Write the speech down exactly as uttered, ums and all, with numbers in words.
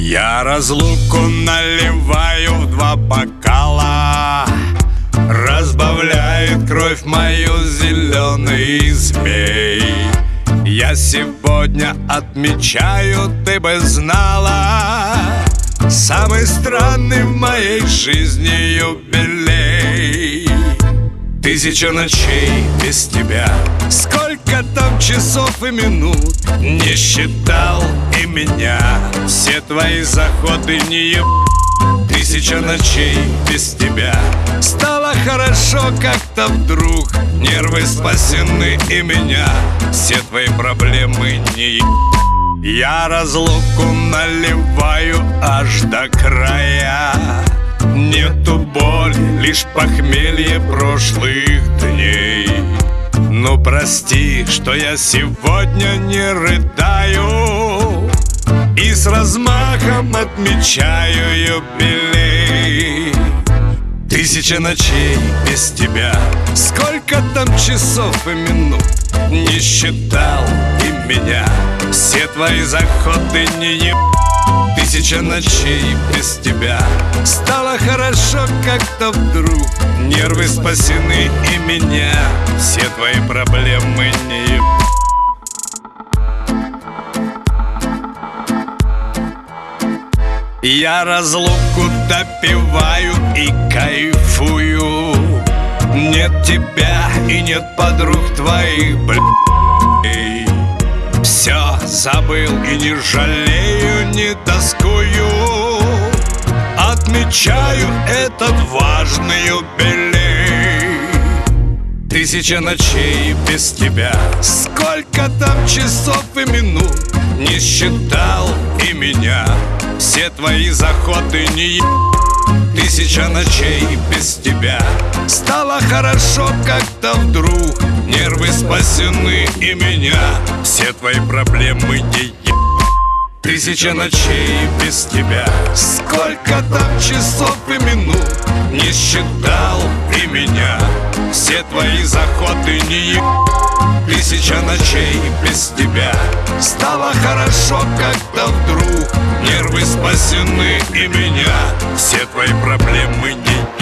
Я разлуку наливаю в два бокала, разбавляет кровь мою зеленый змей. Я сегодня отмечаю, ты бы знала, самый странный в моей жизни юбилей. Тысяча ночей без тебя, сколько там часов и минут, не считал и меня, все твои заходы не еб... Тысяча ночей без тебя, стало хорошо как-то вдруг, нервы спасены и меня, все твои проблемы не еб... Я разлуку наливаю аж до края. Нету боли, лишь похмелье прошлых дней. Ну прости, что я сегодня не рыдаю и с размахом отмечаю юбилей. Тысяча ночей без тебя, сколько там часов и минут, не считал и меня, все твои заходы не еб... Тысяча ночей без тебя, стало хорошо как-то вдруг, нервы спасены и меня, все твои проблемы не еб... Я разлуку допиваю и кайфую. Нет тебя и нет подруг твоих, блядь. Все забыл и не жалею, не тоскую. Отмечаю этот важный юбилей. Тысяча ночей без тебя, сколько там часов и минут, не считал и меня, все твои заходы не еб... Тысяча ночей без тебя, стало хорошо как-то вдруг, нервы спасены и меня, все твои проблемы не еб... Тысяча ночей без тебя, сколько там часов и минут, не считал и меня, все твои заходы не еб... Тысяча ночей без тебя, стало хорошо как-то вдруг, нервы спасены и меня, все твои проблемы не